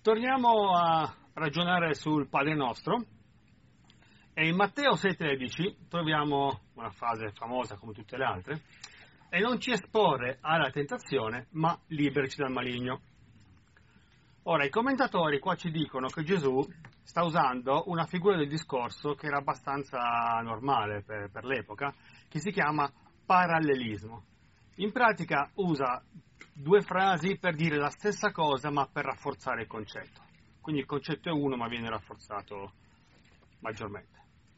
Torniamo a ragionare sul Padre Nostro e in Matteo 6,13 troviamo una frase famosa come tutte le altre: e non ci esporre alla tentazione, ma liberaci dal maligno. Ora, i commentatori qua ci dicono che Gesù sta usando una figura del discorso che era abbastanza normale per l'epoca, che si chiama parallelismo. In pratica usa due frasi per dire la stessa cosa ma per rafforzare il concetto. Quindi il concetto è uno ma viene rafforzato maggiormente.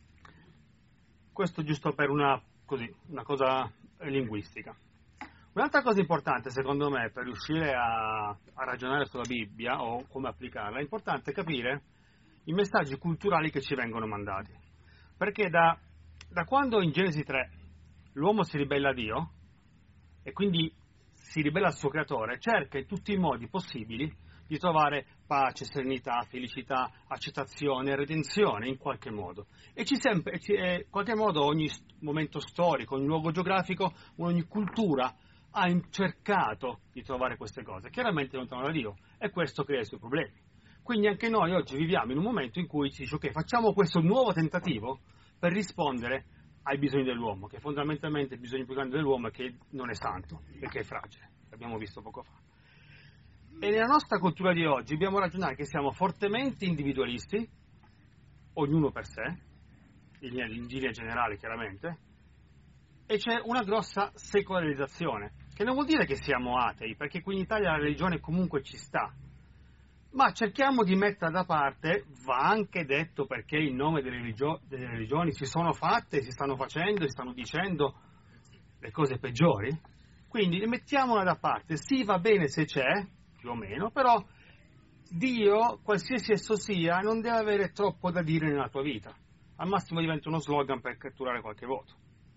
Questo giusto per una cosa linguistica. Un'altra cosa importante secondo me per riuscire a ragionare sulla Bibbia o come applicarla, è importante capire i messaggi culturali che ci vengono mandati. Perché da quando in Genesi 3 l'uomo si ribella a Dio e quindi si ribella al suo creatore, cerca in tutti i modi possibili di trovare pace, serenità, felicità, accettazione, redenzione in qualche modo. E in qualche modo ogni momento storico, ogni luogo geografico, ogni cultura ha cercato di trovare queste cose, chiaramente lontano da Dio, e questo crea i suoi problemi. Quindi anche noi oggi viviamo in un momento in cui si dice ok, facciamo questo nuovo tentativo per rispondere ai bisogni dell'uomo, che fondamentalmente il bisogno più grande dell'uomo è che non è santo e che è fragile, l'abbiamo visto poco fa. E nella nostra cultura di oggi dobbiamo ragionare che siamo fortemente individualisti, ognuno per sé, in linea generale chiaramente, e c'è una grossa secolarizzazione, che non vuol dire che siamo atei, perché qui in Italia la religione comunque ci sta, ma cerchiamo di metterla da parte. Va anche detto perché in nome delle religioni si sono fatte, si stanno facendo, si stanno dicendo le cose peggiori, quindi mettiamola da parte. Sì, va bene se c'è, più o meno, però Dio, qualsiasi esso sia, non deve avere troppo da dire nella tua vita, al massimo diventa uno slogan per catturare qualche voto.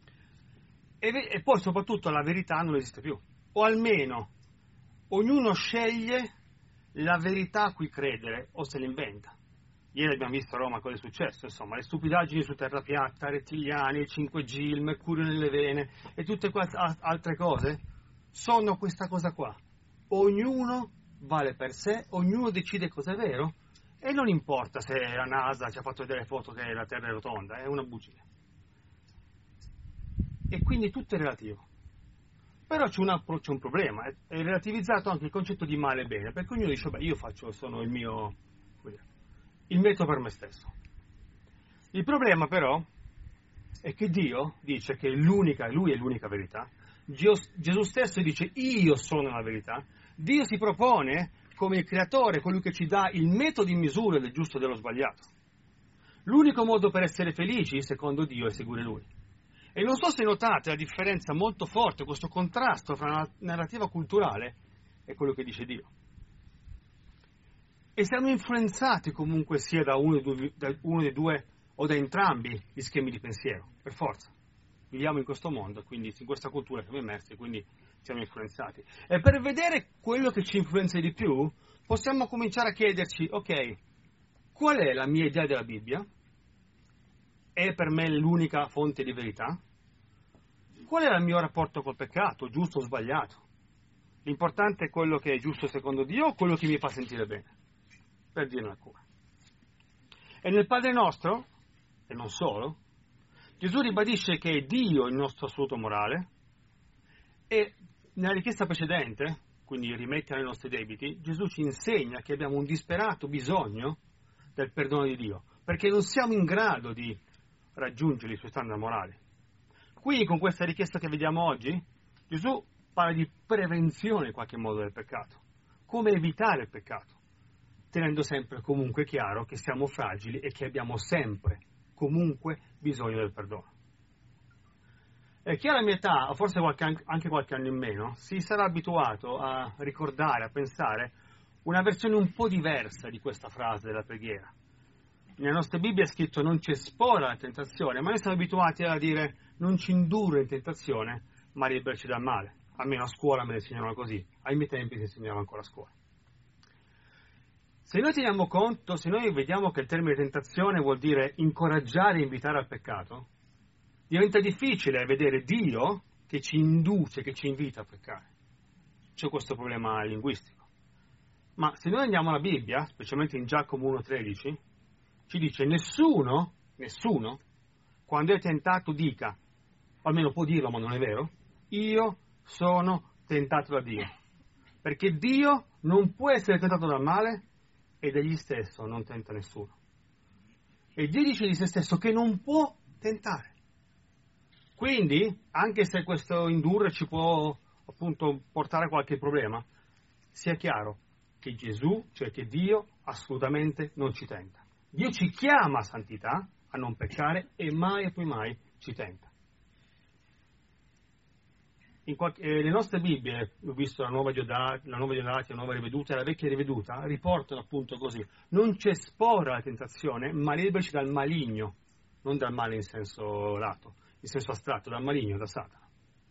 E poi soprattutto la verità non esiste più, o almeno ognuno sceglie la verità a cui credere o se l'inventa. Ieri abbiamo visto a Roma cosa è successo, insomma, le stupidaggini su terra piatta, rettiliani, il 5G, il mercurio nelle vene e tutte altre cose sono questa cosa qua. Ognuno vale per sé, ognuno decide cosa è vero e non importa se la NASA ci ha fatto vedere foto che la terra è rotonda, è una bugia. E quindi tutto è relativo. Però c'è un problema, è relativizzato anche il concetto di male e bene, perché ognuno dice, beh, io sono il metodo per me stesso. Il problema però è che Dio dice che Lui è l'unica verità, Gesù stesso dice, io sono la verità, Dio si propone come il creatore, colui che ci dà il metodo in misura del giusto e dello sbagliato. L'unico modo per essere felici, secondo Dio, è seguire Lui. E non so se notate la differenza molto forte, questo contrasto fra una narrativa culturale e quello che dice Dio. E siamo influenzati comunque sia da uno dei due o da entrambi gli schemi di pensiero, per forza. Viviamo in questo mondo, quindi in questa cultura siamo immersi, quindi siamo influenzati. E per vedere quello che ci influenza di più, possiamo cominciare a chiederci, ok, qual è la mia idea della Bibbia? È per me l'unica fonte di verità? Qual è il mio rapporto col peccato, giusto o sbagliato? L'importante è quello che è giusto secondo Dio o quello che mi fa sentire bene, per dirne alcune. E nel Padre Nostro, e non solo, Gesù ribadisce che è Dio il nostro assoluto morale e nella richiesta precedente, quindi rimettere i nostri debiti, Gesù ci insegna che abbiamo un disperato bisogno del perdono di Dio, perché non siamo in grado di raggiungere i suoi standard morali. Qui, con questa richiesta che vediamo oggi, Gesù parla di prevenzione in qualche modo del peccato, come evitare il peccato, tenendo sempre comunque chiaro che siamo fragili e che abbiamo sempre, comunque, bisogno del perdono. E chi alla mia età, o forse anche qualche anno in meno, si sarà abituato a ricordare, a pensare una versione un po' diversa di questa frase della preghiera. Nella nostra Bibbia è scritto non ci esporre alla tentazione, ma noi siamo abituati a dire non ci indurre in tentazione, ma liberaci dal male. Almeno a scuola me ne insegnano così, ai miei tempi si insegnava ancora a scuola. Se noi teniamo conto, se noi vediamo che il termine tentazione vuol dire incoraggiare e invitare al peccato, diventa difficile vedere Dio che ci induce, che ci invita a peccare. C'è questo problema linguistico. Ma se noi andiamo alla Bibbia, specialmente in Giacomo 1,13, ci dice nessuno, quando è tentato dica, o almeno può dirlo ma non è vero, io sono tentato da Dio. Perché Dio non può essere tentato dal male ed egli stesso non tenta nessuno. E Dio dice di se stesso che non può tentare. Quindi, anche se questo indurre ci può appunto portare a qualche problema, sia chiaro che Gesù, cioè che Dio, assolutamente non ci tenta. Dio ci chiama a santità, a non peccare, e mai e poi mai ci tenta. Le nostre Bibbie, ho visto la Nuova Diodati, la Nuova Riveduta e la Vecchia Riveduta, riportano appunto così: non c'è spora la tentazione, ma liberaci dal maligno, non dal male in senso lato, in senso astratto, dal maligno, da Satana.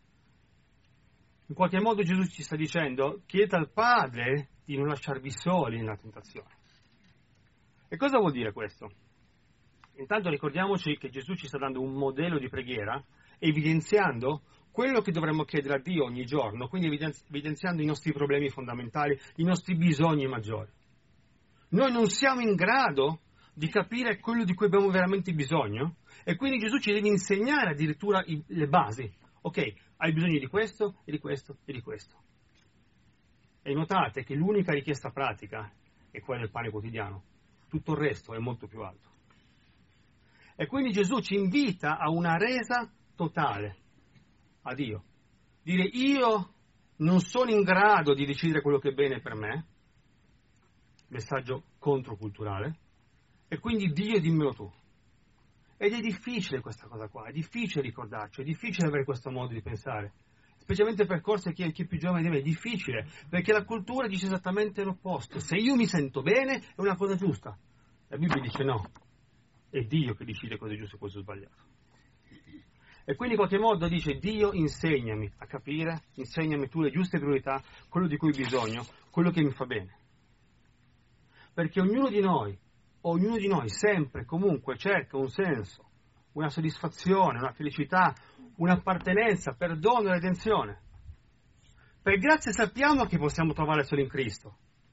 In qualche modo Gesù ci sta dicendo: chiedete al Padre di non lasciarvi soli nella tentazione. E cosa vuol dire questo? Intanto ricordiamoci che Gesù ci sta dando un modello di preghiera, evidenziando quello che dovremmo chiedere a Dio ogni giorno, quindi evidenziando i nostri problemi fondamentali, i nostri bisogni maggiori. Noi non siamo in grado di capire quello di cui abbiamo veramente bisogno, e quindi Gesù ci deve insegnare addirittura le basi. Ok, hai bisogno di questo, e di questo, e di questo. E notate che l'unica richiesta pratica è quella del pane quotidiano. Tutto il resto è molto più alto. E quindi Gesù ci invita a una resa totale a Dio. Dire: io non sono in grado di decidere quello che è bene per me, messaggio controculturale, e quindi Dio dimmelo tu. Ed è difficile questa cosa qua, è difficile ricordarci, è difficile avere questo modo di pensare, specialmente per corse chi è più giovane di me, è difficile, perché la cultura dice esattamente l'opposto. Se io mi sento bene è una cosa giusta. La Bibbia dice no, è Dio che decide cosa è giusto e cosa è sbagliato. E quindi in qualche modo dice: Dio, insegnami a capire, insegnami tu le giuste priorità, quello di cui ho bisogno, quello che mi fa bene. Perché ognuno di noi sempre, comunque, cerca un senso, una soddisfazione, una felicità, un'appartenenza, perdono e redenzione. Per grazia sappiamo che possiamo trovare solo in Cristo,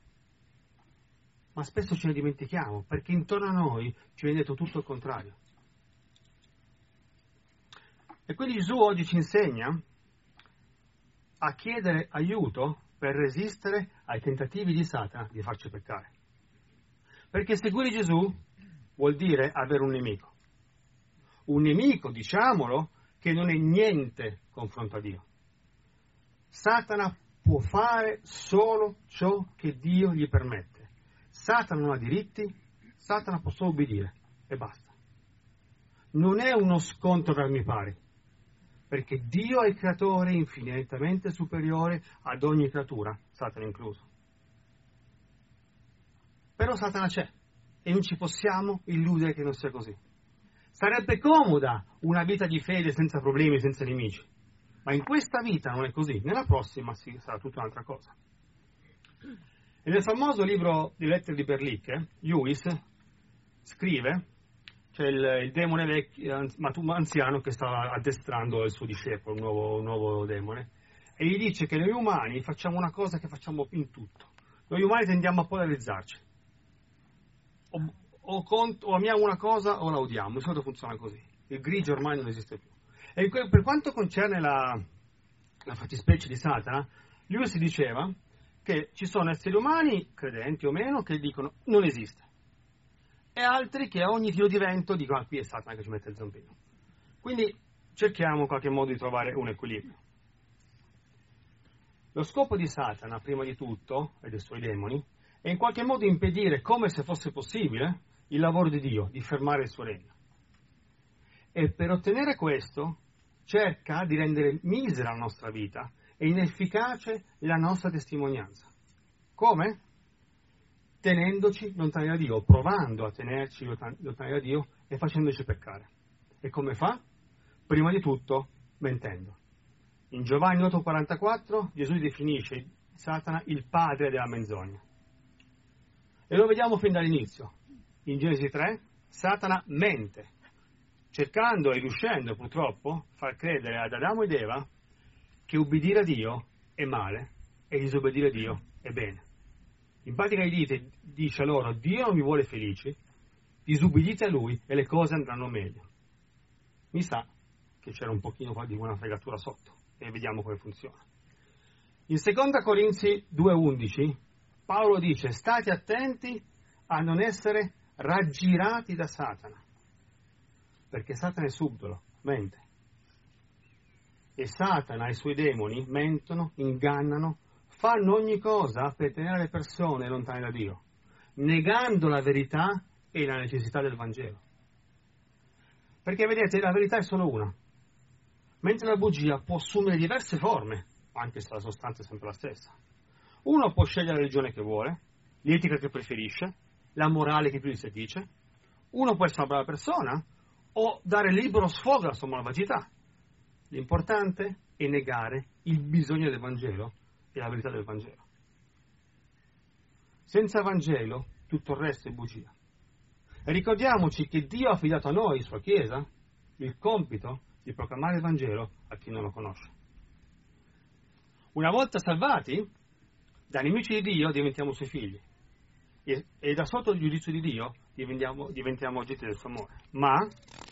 ma spesso ce ne dimentichiamo, perché intorno a noi ci viene detto tutto il contrario. E quindi Gesù oggi ci insegna a chiedere aiuto per resistere ai tentativi di Satana di farci peccare. Perché seguire Gesù vuol dire avere un nemico. Un nemico, diciamolo, che non è niente confronto a Dio. Satana può fare solo ciò che Dio gli permette. Satana non ha diritti, Satana può solo obbedire e basta. Non è uno scontro tra mi pari, perché Dio è il creatore infinitamente superiore ad ogni creatura, Satana incluso. Però Satana c'è e non ci possiamo illudere che non sia così. Sarebbe comoda una vita di fede senza problemi, senza nemici, ma in questa vita non è così, nella prossima sarà tutta un'altra cosa. E nel famoso libro di lettere di Berlicke, Lewis scrive: c'è il demone vecchio, anziano, che sta addestrando il suo discepolo, un nuovo demone, e gli dice che noi umani facciamo una cosa che facciamo in tutto. Noi umani tendiamo a polarizzarci. O amiamo una cosa o la odiamo, di solito funziona così. Il grigio ormai non esiste più. E per quanto concerne la fattispecie di Satana, lui si diceva che ci sono esseri umani, credenti o meno, che dicono non esiste, e altri che a ogni filo di vento dicono: qui è Satana che ci mette il zampino. Quindi cerchiamo in qualche modo di trovare un equilibrio. Lo scopo di Satana, prima di tutto, e dei suoi demoni, è in qualche modo impedire, come se fosse possibile, il lavoro di Dio, di fermare il suo regno. E per ottenere questo cerca di rendere misera la nostra vita e inefficace la nostra testimonianza. Come? Tenendoci lontani da Dio, provando a tenerci lontani da Dio e facendoci peccare. E come fa? Prima di tutto mentendo. In Giovanni 8,44 Gesù definisce Satana il padre della menzogna. E lo vediamo fin dall'inizio. In Genesi 3 Satana mente, cercando e riuscendo purtroppo a far credere ad Adamo ed Eva che ubbidire a Dio è male e disobbedire a Dio è bene. In pratica dice loro: Dio non vi vuole felici, disubbidite a Lui e le cose andranno meglio. Mi sa che c'era un pochino qua di buona fregatura sotto, e vediamo come funziona. In 2 Corinzi 2,11 Paolo dice: state attenti a non essere raggirati da Satana, perché Satana è subdolo, mente. E Satana e i suoi demoni mentono, ingannano, fanno ogni cosa per tenere le persone lontane da Dio, negando la verità e la necessità del Vangelo. Perché vedete, la verità è solo una, mentre la bugia può assumere diverse forme, anche se la sostanza è sempre la stessa. Uno può scegliere la religione che vuole, l'etica che preferisce, la morale che più gli si dice. Uno può essere una brava persona o dare libero sfogo alla sua malvagità. L'importante è negare il bisogno del Vangelo e la verità del Vangelo. Senza Vangelo tutto il resto è bugia. E ricordiamoci che Dio ha affidato a noi, sua Chiesa, il compito di proclamare il Vangelo a chi non lo conosce. Una volta salvati, da nemici di Dio diventiamo suoi figli e da sotto il giudizio di Dio diventiamo oggetti del suo amore. Ma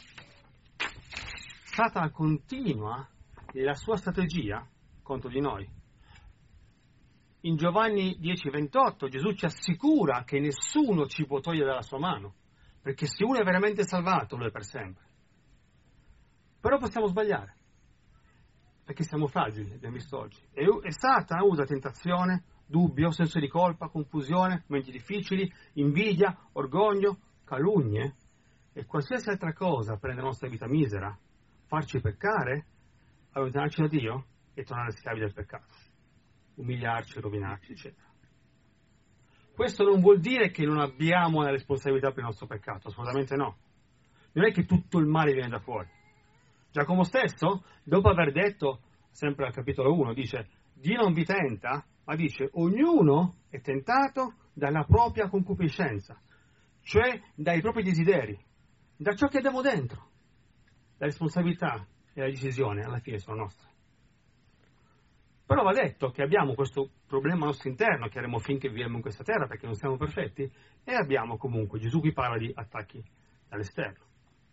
Satana continua la sua strategia contro di noi. In Giovanni 10,28 Gesù ci assicura che nessuno ci può togliere dalla sua mano, perché se uno è veramente salvato lo è per sempre. Però possiamo sbagliare, perché siamo fragili, abbiamo visto oggi. E Satana usa tentazione, dubbio, senso di colpa, confusione, momenti difficili, invidia, orgoglio, calunnie e qualsiasi altra cosa per rendere la nostra vita misera, farci peccare, allontanarci da Dio e tornare schiavi del peccato, umiliarci, rovinarci, eccetera. Questo non vuol dire che non abbiamo la responsabilità per il nostro peccato, assolutamente no. Non è che tutto il male viene da fuori. Giacomo stesso, dopo aver detto, sempre al capitolo 1, dice: Dio non vi tenta, ma dice: ognuno è tentato dalla propria concupiscenza, cioè dai propri desideri, da ciò che abbiamo dentro. La responsabilità e la decisione alla fine sono nostre. Però va detto che abbiamo questo problema nostro interno che avremo finché viviamo in questa terra, perché non siamo perfetti, e abbiamo comunque, Gesù qui parla di attacchi dall'esterno.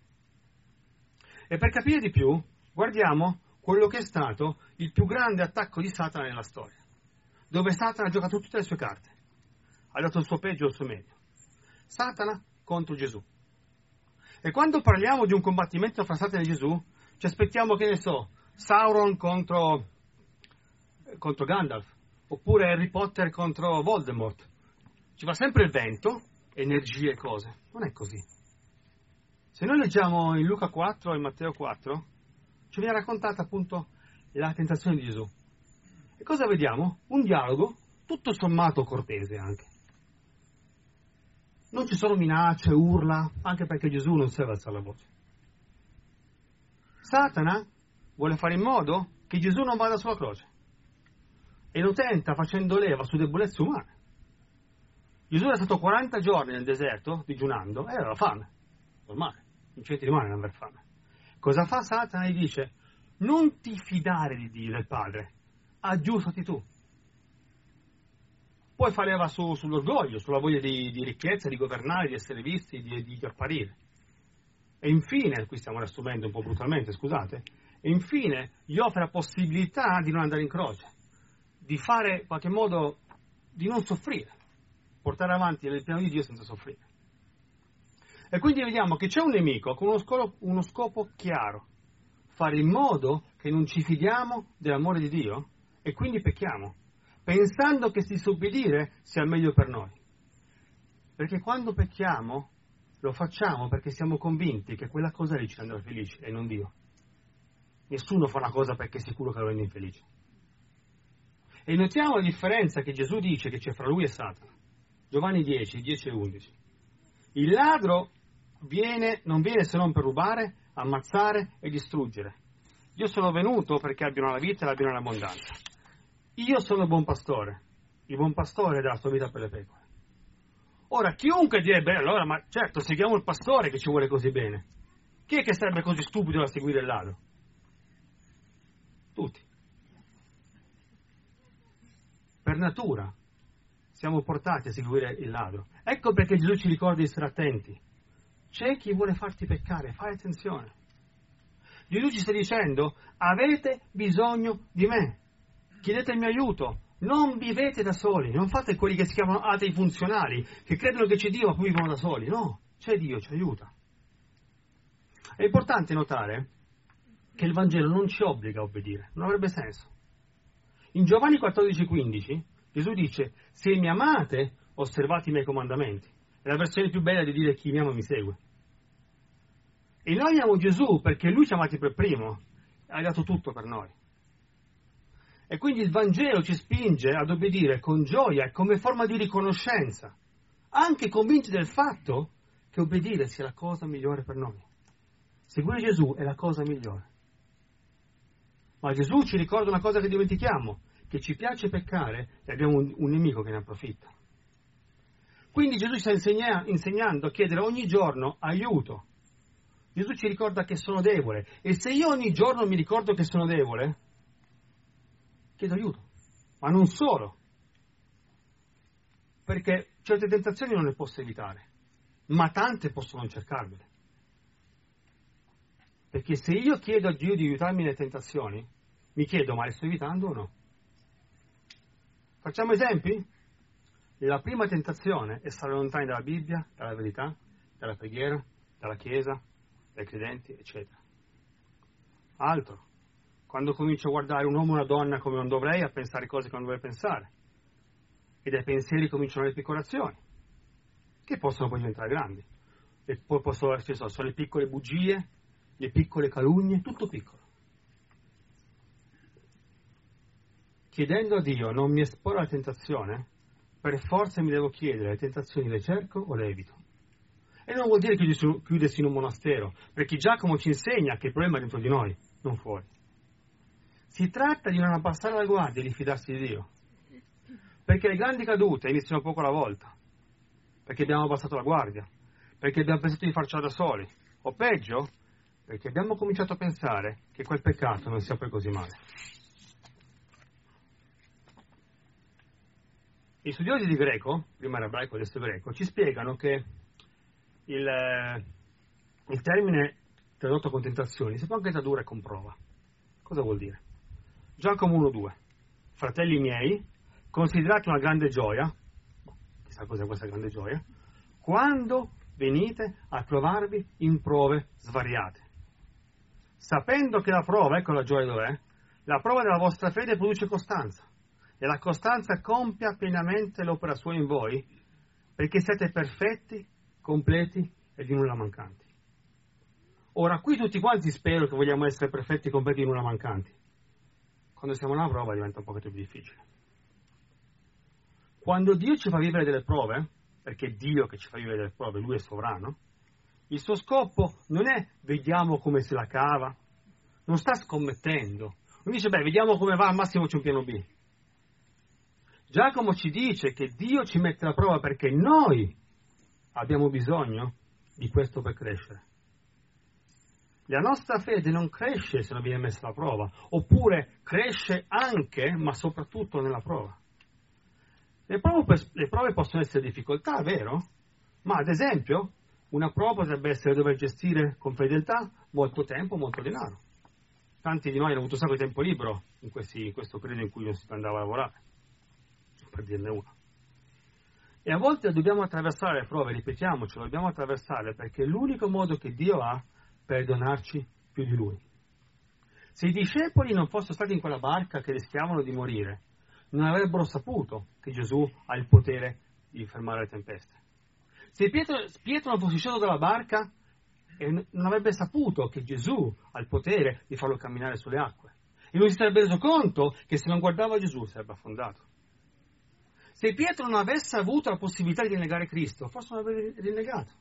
E per capire di più, guardiamo quello che è stato il più grande attacco di Satana nella storia, dove Satana ha giocato tutte le sue carte, ha dato il suo peggio e il suo meglio. Satana contro Gesù. E quando parliamo di un combattimento fra Satana e Gesù, ci aspettiamo, che ne so, Sauron contro Gandalf, oppure Harry Potter contro Voldemort. Ci va sempre il vento, energie e cose. Non è così. Se noi leggiamo in Luca 4 e in Matteo 4, ci viene raccontata appunto la tentazione di Gesù. E cosa vediamo? Un dialogo tutto sommato cortese anche. Non ci sono minacce, urla, anche perché Gesù non serve alzare la voce. Satana vuole fare in modo che Gesù non vada sulla croce e lo tenta facendo leva su debolezze umane. Gesù è stato 40 giorni nel deserto digiunando e aveva fame, normale, non c'è di umano non aver fame. Cosa fa Satana? Gli dice: non ti fidare di Dio, del Padre, aggiustati tu. Poi fa leva sull'orgoglio, sulla voglia di ricchezza, di governare, di essere visti, di apparire. E infine, qui stiamo riassumendo un po' brutalmente, scusate, e infine gli offre la possibilità di non andare in croce, di fare in qualche modo, di non soffrire, portare avanti il piano di Dio senza soffrire. E quindi vediamo che c'è un nemico con uno scopo chiaro: fare in modo che non ci fidiamo dell'amore di Dio e quindi pecchiamo, pensando che disobbedire sia meglio per noi. Perché quando pecchiamo lo facciamo perché siamo convinti che quella cosa lì ci renderà felici e non Dio. Nessuno fa una cosa perché è sicuro che lo rende infelice. E notiamo la differenza che Gesù dice che c'è fra lui e Satana. Giovanni 10 e 11. Il ladro non viene se non per rubare, ammazzare e distruggere. Io sono venuto perché abbiano la vita e l'abbiano in abbondanza. Io sono il buon pastore. Il buon pastore dà la sua vita per le pecore. Ora, chiunque direbbe: allora, ma certo, seguiamo il pastore che ci vuole così bene. Chi è che sarebbe così stupido da seguire il ladro? Tutti. Per natura siamo portati a seguire il ladro. Ecco perché Gesù ci ricorda di stare attenti. C'è chi vuole farti peccare, fai attenzione. Gesù ci sta dicendo, avete bisogno di me, chiedete il mio aiuto, non vivete da soli, non fate quelli che si chiamano atei funzionali, che credono che c'è Dio ma poi vivono da soli. No, c'è Dio, ci aiuta. È importante notare che il Vangelo non ci obbliga a obbedire, non avrebbe senso. In Giovanni 14,15 Gesù dice, se mi amate, osservate i miei comandamenti. È la versione più bella di dire chi mi ama mi segue. E noi amiamo Gesù perché Lui ci ha amati per primo, ha dato tutto per noi. E quindi il Vangelo ci spinge ad obbedire con gioia e come forma di riconoscenza, anche convinti del fatto che obbedire sia la cosa migliore per noi. Seguire Gesù è la cosa migliore. Ma Gesù ci ricorda una cosa che dimentichiamo, che ci piace peccare e abbiamo un nemico che ne approfitta. Quindi Gesù ci sta insegnando a chiedere ogni giorno aiuto. Gesù ci ricorda che sono debole e se io ogni giorno mi ricordo che sono debole, chiedo aiuto. Ma non solo, perché certe tentazioni non le posso evitare, ma tante possono cercarmele. Perché se io chiedo a Dio di aiutarmi nelle tentazioni, mi chiedo, ma le sto evitando o no? Facciamo esempi? La prima tentazione è stare lontani dalla Bibbia, dalla verità, dalla preghiera, dalla Chiesa, dai credenti, eccetera. Altro, quando comincio a guardare un uomo o una donna come non dovrei, a pensare cose che non dovrei pensare. E dai pensieri cominciano le piccolazioni, che possono poi diventare grandi. E poi sono le piccole bugie, le piccole calunnie, tutto piccolo. Chiedendo a Dio non mi esporre alla tentazione, per forza mi devo chiedere, le tentazioni le cerco o le evito? E non vuol dire chiudersi in un monastero, perché Giacomo ci insegna che il problema è dentro di noi, non fuori. Si tratta di non abbassare la guardia e di fidarsi di Dio, perché le grandi cadute iniziano poco alla volta, perché abbiamo abbassato la guardia, perché abbiamo pensato di farcela da soli, o peggio, perché abbiamo cominciato a pensare che quel peccato non sia poi così male. Gli studiosi di greco, prima era ebraico adesso greco, ci spiegano che il termine tradotto con tentazioni si può anche tradurre con prova. Cosa vuol dire? Giacomo 1,2. Fratelli miei, considerate una grande gioia, chissà cos'è questa grande gioia, quando venite a trovarvi in prove svariate. Sapendo che la prova, ecco la gioia dov'è, la prova della vostra fede produce costanza. E la costanza compia pienamente l'opera sua in voi, perché siete perfetti, completi e di nulla mancanti. Ora, qui tutti quanti spero che vogliamo essere perfetti, completi e di nulla mancanti. Quando siamo nella prova diventa un pochettino più difficile. Quando Dio ci fa vivere delle prove, perché è Dio che ci fa vivere delle prove, Lui è sovrano, il suo scopo non è vediamo come se la cava, non sta scommettendo, non dice vediamo come va, al massimo c'è un piano B. Giacomo ci dice che Dio ci mette alla prova perché noi abbiamo bisogno di questo per crescere. La nostra fede non cresce se non viene messa alla prova, oppure cresce anche, ma soprattutto nella prova. Le prove possono essere difficoltà, vero? Ma ad esempio, una prova potrebbe essere dover gestire con fedeltà molto tempo, molto denaro. Tanti di noi hanno avuto un sacco di tempo libero in questo periodo in cui non si andava a lavorare, per dirne una. E a volte dobbiamo attraversare le prove, ripetiamocelo, dobbiamo attraversarle perché è l'unico modo che Dio ha per donarci più di Lui. Se i discepoli non fossero stati in quella barca che rischiavano di morire, non avrebbero saputo che Gesù ha il potere di fermare le tempeste. Se Pietro non fosse sceso dalla barca, non avrebbe saputo che Gesù ha il potere di farlo camminare sulle acque. E non si sarebbe reso conto che se non guardava Gesù sarebbe affondato. Se Pietro non avesse avuto la possibilità di rinnegare Cristo, forse non avrebbe rinnegato.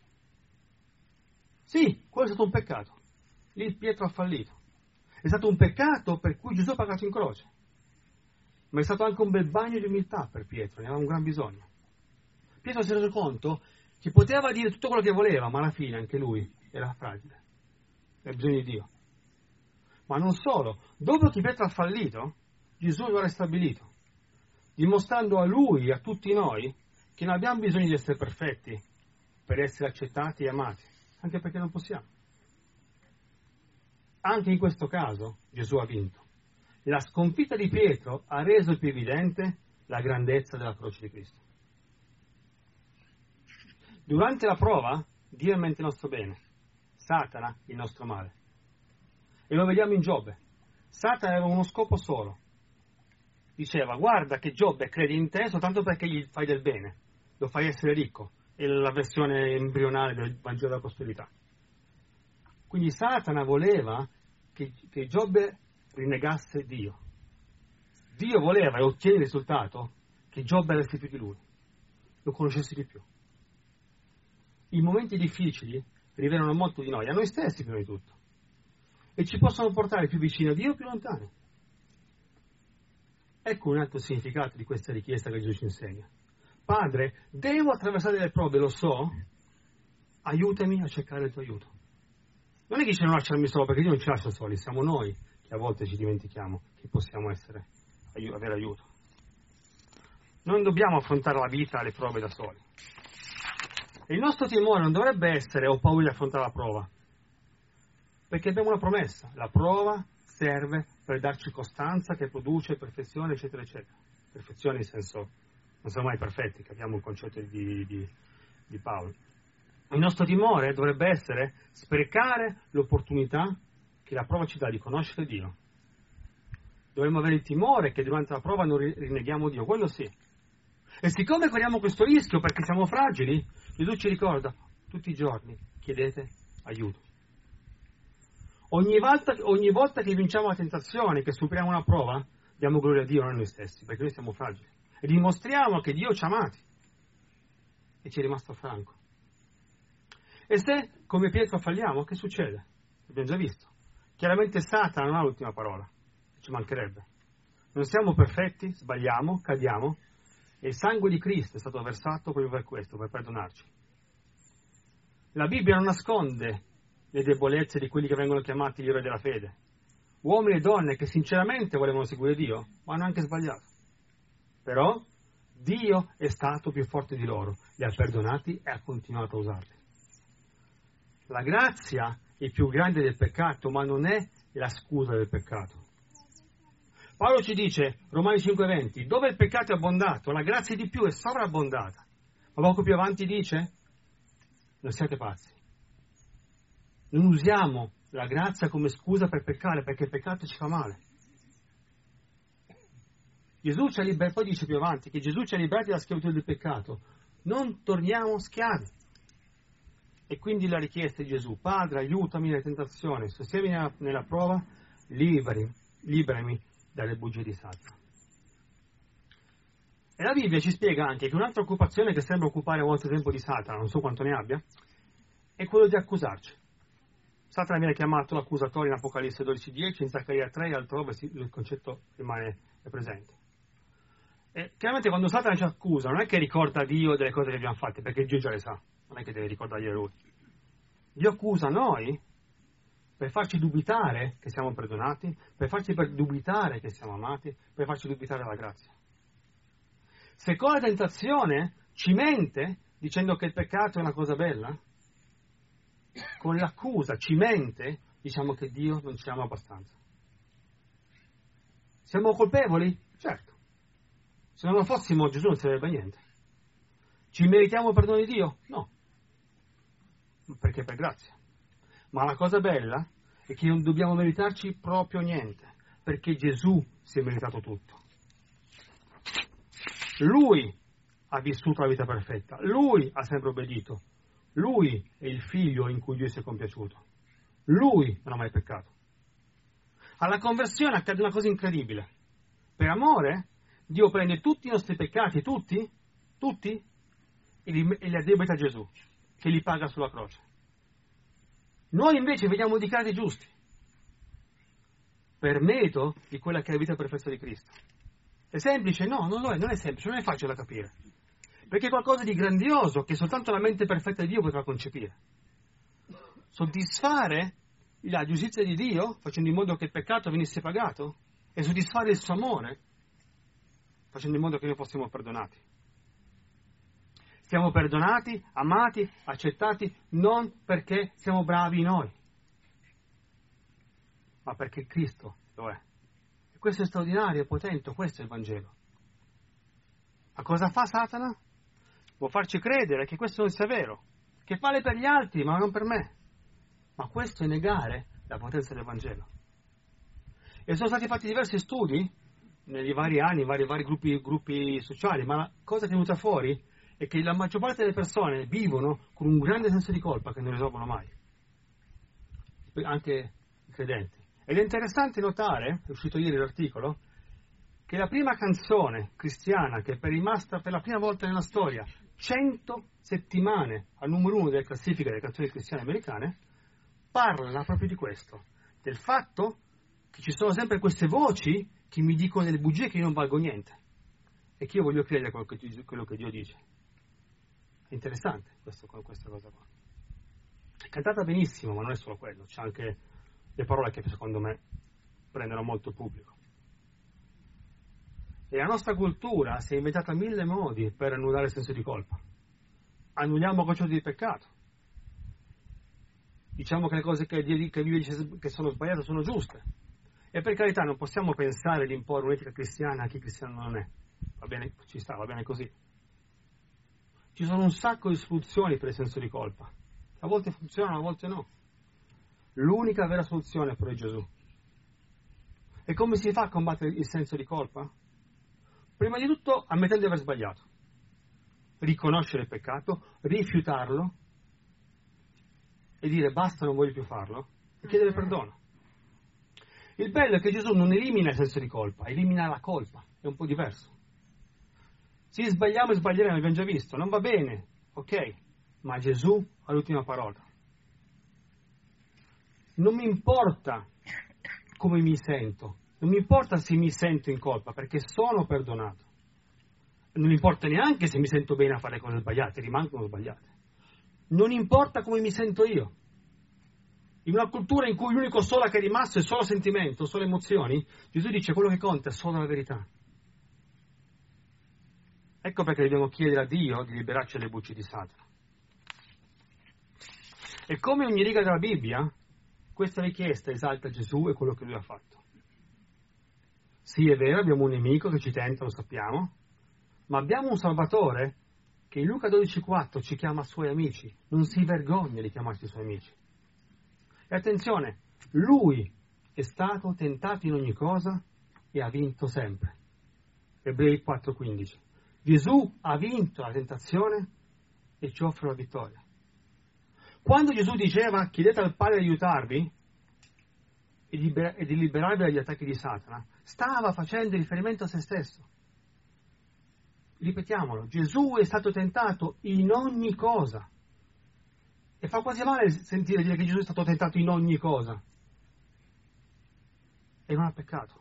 Sì, quello è stato un peccato. Lì Pietro ha fallito. È stato un peccato per cui Gesù ha pagato in croce. Ma è stato anche un bel bagno di umiltà per Pietro, ne aveva un gran bisogno. Pietro si è reso conto che poteva dire tutto quello che voleva, ma alla fine anche lui era fragile. Aveva bisogno di Dio. Ma non solo. Dopo che Pietro ha fallito, Gesù lo ha ristabilito. dimostrando a Lui e a tutti noi che non abbiamo bisogno di essere perfetti per essere accettati e amati, anche perché non possiamo. Anche in questo caso Gesù ha vinto. La sconfitta di Pietro ha reso più evidente la grandezza della croce di Cristo. Durante la prova, Dio mente il nostro bene, Satana il nostro male. E lo vediamo in Giobbe. Satana aveva uno scopo solo. Diceva, guarda che Giobbe crede in te soltanto perché gli fai del bene, lo fai essere ricco. È la versione embrionale del Vangelo della prosperità. Quindi Satana voleva che Giobbe rinnegasse Dio. Dio voleva e ottiene il risultato che Giobbe avesse più di lui, lo conoscesse di più. I momenti difficili rivelano molto di noi, a noi stessi prima di tutto, e ci possono portare più vicini a Dio o più lontani. Ecco un altro significato di questa richiesta che Gesù ci insegna. Padre, devo attraversare le prove, lo so, aiutami a cercare il tuo aiuto. Non è che dice non lasciarmi solo, perché Dio non ci lascia soli, siamo noi che a volte ci dimentichiamo che possiamo avere aiuto. Non dobbiamo affrontare la vita e le prove da soli. E il nostro timore non dovrebbe essere ho paura di affrontare la prova, perché abbiamo una promessa, la prova serve per darci costanza che produce perfezione, eccetera, eccetera. Perfezione nel senso, non siamo mai perfetti, capiamo il concetto di Paolo. Il nostro timore dovrebbe essere sprecare l'opportunità che la prova ci dà di conoscere Dio. Dovremmo avere il timore che durante la prova non rinneghiamo Dio, quello sì. E siccome corriamo questo rischio perché siamo fragili, Gesù ci ricorda tutti i giorni, chiedete aiuto. Ogni volta che vinciamo la tentazione, che superiamo una prova, diamo gloria a Dio, non a noi stessi, perché noi siamo fragili. E dimostriamo che Dio ci ha amati e ci è rimasto a fianco. E se, come Pietro, falliamo, che succede? Abbiamo già visto. Chiaramente Satana non ha l'ultima parola, ci mancherebbe. Non siamo perfetti, sbagliamo, cadiamo, e il sangue di Cristo è stato versato proprio per questo, per perdonarci. La Bibbia non nasconde le debolezze di quelli che vengono chiamati gli eroi della fede. Uomini e donne che sinceramente volevano seguire Dio, ma hanno anche sbagliato. Però Dio è stato più forte di loro, li ha perdonati e ha continuato a usarli. La grazia è più grande del peccato, ma non è la scusa del peccato. Paolo ci dice, Romani 5,20, dove il peccato è abbondato, la grazia di più è sovrabbondata. Ma poco più avanti dice, non siate pazzi. Non usiamo la grazia come scusa per peccare, perché il peccato ci fa male. Gesù ci ha liberati, poi dice più avanti, che Gesù ci ha liberati dalla schiavitù del peccato. Non torniamo schiavi. E quindi la richiesta di Gesù, Padre, aiutami nella tentazione, sostienimi nella prova, liberami dalle bugie di Satana. E la Bibbia ci spiega anche che un'altra occupazione che sembra occupare molto tempo di Satana, non so quanto ne abbia, è quello di accusarci. Satana viene chiamato l'accusatore in Apocalisse 12,10, in Zaccaria 3 e altrove il concetto rimane presente. E chiaramente quando Satana ci accusa non è che ricorda a Dio delle cose che abbiamo fatte, perché Dio già le sa, non è che deve ricordargli lui. Dio accusa noi per farci dubitare che siamo perdonati, per farci dubitare che siamo amati, per farci dubitare della grazia. Se con la tentazione ci mente dicendo che il peccato è una cosa bella, con l'accusa ci mente, diciamo che Dio non ci ama abbastanza. Siamo colpevoli? Certo. Se non lo fossimo, Gesù non sarebbe niente. Ci meritiamo il perdono di Dio? No. Perché per grazia. Ma la cosa bella è che non dobbiamo meritarci proprio niente, perché Gesù si è meritato tutto. Lui ha vissuto la vita perfetta, Lui ha sempre obbedito, Lui è il figlio in cui Dio si è compiaciuto, Lui non ha mai peccato. Alla conversione accade una cosa incredibile. Per amore, Dio prende tutti i nostri peccati, tutti, e li addebita a Gesù, che li paga sulla croce. Noi invece veniamo dichiarati giusti, per merito di quella che è la vita perfetta di Cristo. È semplice? No, non è semplice, non è facile da capire. Perché è qualcosa di grandioso che soltanto la mente perfetta di Dio potrà concepire. Soddisfare la giustizia di Dio, facendo in modo che il peccato venisse pagato, e soddisfare il suo amore, facendo in modo che noi fossimo perdonati. Siamo perdonati, amati, accettati, non perché siamo bravi noi, ma perché Cristo lo è. E questo è straordinario, è potente, questo è il Vangelo. Ma cosa fa Satana? Può farci credere che questo non sia vero, che vale per gli altri, ma non per me. Ma questo è negare la potenza del Vangelo. E sono stati fatti diversi studi negli vari anni, in vari gruppi sociali, ma la cosa che è venuta fuori è che la maggior parte delle persone vivono con un grande senso di colpa che non risolvono mai, anche i credenti. Ed è interessante notare, è uscito ieri l'articolo, che la prima canzone cristiana che è rimasta per la prima volta nella storia 100 settimane al numero 1 delle classifiche delle canzoni cristiane americane parla proprio di questo, del fatto che ci sono sempre queste voci che mi dicono delle bugie che io non valgo niente e che io voglio credere quello che Dio dice. È interessante questa cosa qua. È cantata benissimo, ma non è solo quello, c'è anche le parole che secondo me prendono molto pubblico. E la nostra cultura si è inventata 1000 modi per annullare il senso di colpa. Annulliamo il concetto di peccato. Diciamo che le cose che Dio dice che sono sbagliate sono giuste. E per carità non possiamo pensare di imporre un'etica cristiana a chi cristiano non è. Va bene, ci sta, va bene così. Ci sono un sacco di soluzioni per il senso di colpa. A volte funzionano, a volte no. L'unica vera soluzione però è Gesù. E come si fa a combattere il senso di colpa? Prima di tutto ammettere di aver sbagliato. Riconoscere il peccato, rifiutarlo e dire basta, non voglio più farlo, e chiedere perdono. Il bello è che Gesù non elimina il senso di colpa, elimina la colpa, è un po' diverso. Sì, sbagliamo e sbaglieremo, abbiamo già visto, non va bene, ok, ma Gesù ha l'ultima parola. Non mi importa come mi sento, non mi importa se mi sento in colpa, perché sono perdonato. Non mi importa neanche se mi sento bene a fare cose sbagliate, rimangono sbagliate. Non importa come mi sento io. In una cultura in cui l'unico solo che è rimasto è solo sentimento, solo emozioni, Gesù dice quello che conta è solo la verità. Ecco perché dobbiamo chiedere a Dio di liberarci dalle bucce di Satana. E come ogni riga della Bibbia, questa richiesta esalta Gesù e quello che Lui ha fatto. Sì, è vero, abbiamo un nemico che ci tenta, lo sappiamo, ma abbiamo un Salvatore che in Luca 12,4 ci chiama suoi amici, non si vergogna di chiamarci suoi amici. E attenzione, Lui è stato tentato in ogni cosa e ha vinto sempre. Ebrei 4,15. Gesù ha vinto la tentazione e ci offre la vittoria. Quando Gesù diceva chiedete al Padre di aiutarvi e di liberarvi dagli attacchi di Satana, stava facendo riferimento a se stesso. Ripetiamolo, Gesù è stato tentato in ogni cosa. E fa quasi male sentire dire che Gesù è stato tentato in ogni cosa. E non ha peccato.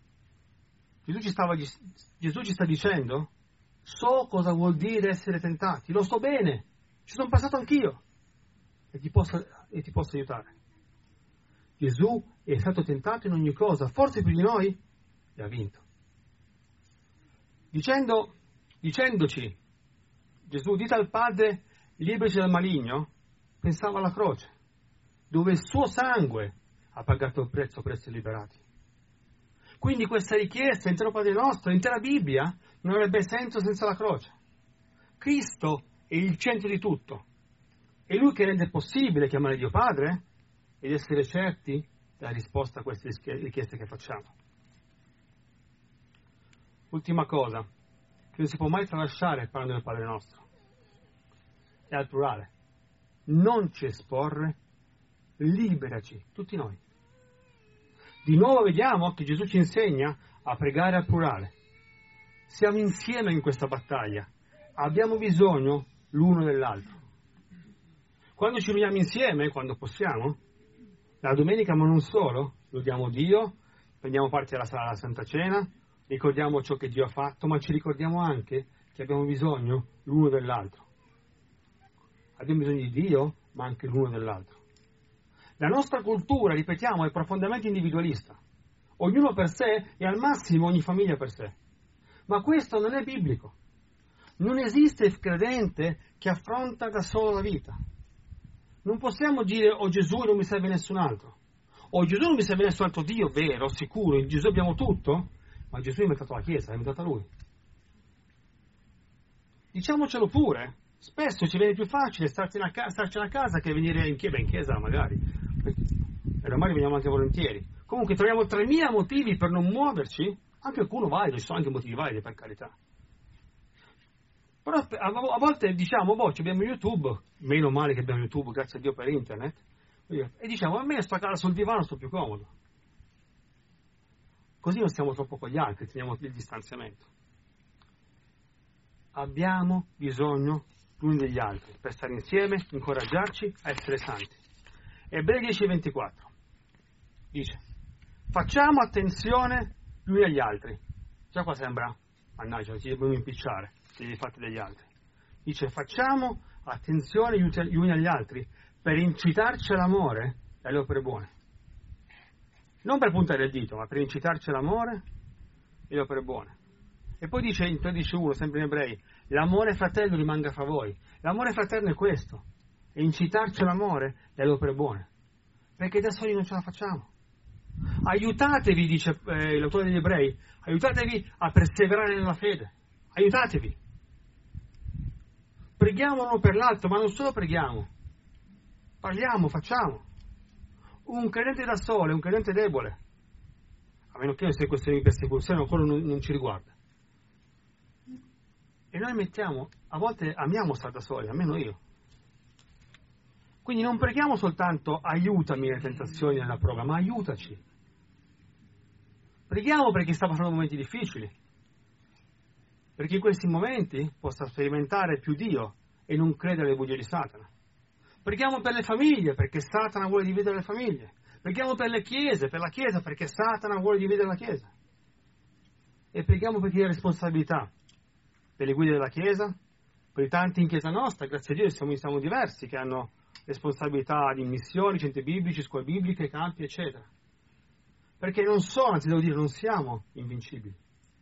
Gesù ci sta dicendo, so cosa vuol dire essere tentati, lo so bene, ci sono passato anch'io e ti posso aiutare. Gesù è stato tentato in ogni cosa, forse più di noi, e ha vinto. Dicendoci, Gesù, dite al Padre, liberaci dal maligno, pensava alla croce, dove il suo sangue ha pagato il prezzo per essere liberati. Quindi questa richiesta, l'intero Padre nostro, l'intera Bibbia, non avrebbe senso senza la croce. Cristo è il centro di tutto. È Lui che rende possibile chiamare Dio Padre ed essere certi della risposta a queste richieste che facciamo. Ultima cosa, che non si può mai tralasciare parlando del Padre nostro, è al plurale. Non ci esporre, liberaci, tutti noi. Di nuovo vediamo che Gesù ci insegna a pregare al plurale. Siamo insieme in questa battaglia, abbiamo bisogno l'uno dell'altro. Quando ci riuniamo insieme, quando possiamo, la domenica ma non solo, lodiamo Dio, prendiamo parte alla Santa Cena, ricordiamo ciò che Dio ha fatto, ma ci ricordiamo anche che abbiamo bisogno l'uno dell'altro. Abbiamo bisogno di Dio, ma anche l'uno dell'altro. La nostra cultura, ripetiamo, è profondamente individualista. Ognuno per sé e al massimo ogni famiglia per sé. Ma questo non è biblico. Non esiste il credente che affronta da solo la vita. Non possiamo dire, oh Gesù non mi serve nessun altro. O Gesù non mi serve nessun altro Dio, vero, sicuro, in Gesù abbiamo tutto, ma Gesù ha inventato la Chiesa, l'ha inventata Lui. Diciamocelo pure, spesso ci viene più facile starcene a casa che venire in chiesa magari, e ormai veniamo anche volentieri. Comunque troviamo 3.000 motivi per non muoverci, anche alcuno valido, ci sono anche motivi validi per carità. Però a volte diciamo, abbiamo YouTube, meno male che abbiamo YouTube, grazie a Dio per internet, e diciamo, a me sto a casa sul divano, sto più comodo. Così non stiamo troppo con gli altri, teniamo il distanziamento. Abbiamo bisogno gli uni degli altri per stare insieme, incoraggiarci a essere santi. Ebrei 10:24 dice: facciamo attenzione gli uni agli altri. Già qua sembra, mannaggia, ci dobbiamo impicciare dei fatti degli altri. Dice: facciamo attenzione gli uni agli altri per incitarci all'amore e alle opere buone. Non per puntare il dito, ma per incitarci all'amore e alle opere buone. E poi dice in 13:1, sempre in Ebrei: l'amore fratello rimanga fra voi. L'amore fraterno è questo, è incitarci all'amore e alle opere buone, perché da soli non ce la facciamo. Aiutatevi, dice l'autore degli Ebrei, aiutatevi a perseverare nella fede, aiutatevi. Preghiamo uno per l'altro, ma non solo preghiamo, parliamo, facciamo. Un credente da solo è un credente debole, a meno che non sia questione di persecuzione, ancora non ci riguarda. E noi a volte amiamo stare da soli, almeno io. Quindi non preghiamo soltanto aiutami nelle tentazioni e nella prova, ma aiutaci. Preghiamo per chi sta passando momenti difficili, perché in questi momenti possa sperimentare più Dio e non credere alle bugie di Satana. Preghiamo per le famiglie, perché Satana vuole dividere le famiglie. Preghiamo per le chiese, per la Chiesa, perché Satana vuole dividere la Chiesa. E preghiamo per chi ha responsabilità, per le guide della Chiesa, per i tanti in Chiesa nostra, grazie a Dio siamo diversi, che hanno responsabilità di missioni, centri biblici, scuole bibliche, campi, eccetera. Perché non sono, anzi devo dire, non siamo invincibili.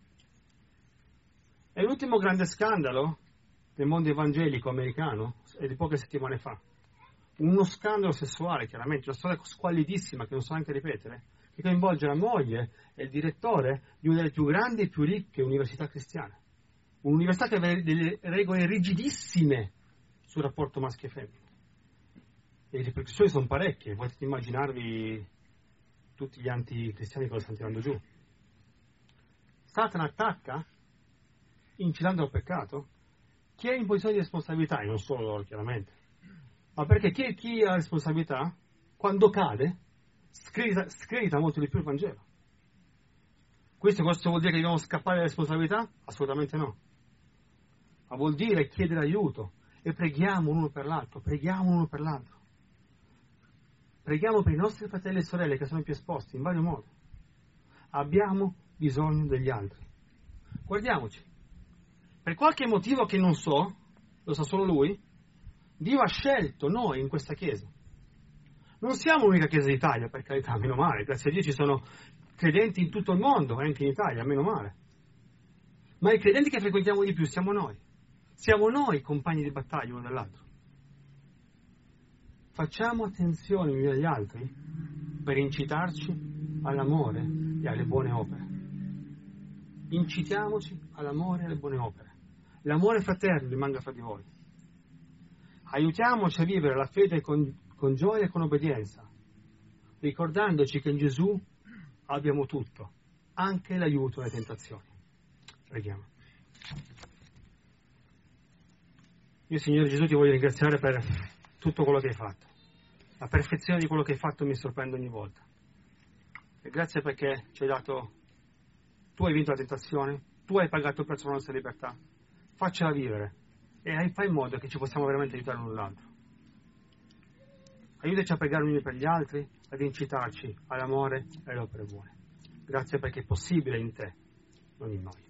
È l'ultimo grande scandalo del mondo evangelico americano, è di poche settimane fa. Uno scandalo sessuale, chiaramente, una storia squallidissima che non so neanche ripetere, che coinvolge la moglie e il direttore di una delle più grandi e più ricche università cristiane. Un'università che aveva delle regole rigidissime sul rapporto maschio e femmina. E le ripercussioni sono parecchie, potete immaginarvi tutti gli anticristiani che lo stanno tirando giù. Satana attacca, incitando al peccato, chi è in posizione di responsabilità, e non solo loro chiaramente, ma perché chi ha responsabilità, quando cade, scredita molto di più il Vangelo. Questo vuol dire che dobbiamo scappare dalle responsabilità? Assolutamente no. Ma vuol dire chiedere aiuto e preghiamo uno per l'altro, Preghiamo per i nostri fratelli e sorelle che sono più esposti in vario modo. Abbiamo bisogno degli altri. Guardiamoci. Per qualche motivo che non so, lo sa solo Lui, Dio ha scelto noi in questa Chiesa. Non siamo l'unica Chiesa d'Italia, per carità, meno male. Grazie a Dio ci sono credenti in tutto il mondo, anche in Italia, meno male. Ma i credenti che frequentiamo di più siamo noi. Siamo noi compagni di battaglia uno dell'altro. Facciamo attenzione gli uni agli altri per incitarci all'amore e alle buone opere. Incitiamoci all'amore e alle buone opere. L'amore fraterno rimanga fra di voi. Aiutiamoci a vivere la fede con gioia e con obbedienza, ricordandoci che in Gesù abbiamo tutto, anche l'aiuto alle tentazioni. Preghiamo. Io, Signore Gesù, ti voglio ringraziare per tutto quello che hai fatto. La perfezione di quello che hai fatto mi sorprende ogni volta. E grazie perché ci hai dato, tu hai vinto la tentazione, tu hai pagato il prezzo della nostra libertà. Faccela vivere e fai in modo che ci possiamo veramente aiutare l'un l'altro. Aiutaci a pregare gli uni per gli altri, ad incitarci all'amore e alle opere buone. Grazie perché è possibile in te, non in noi.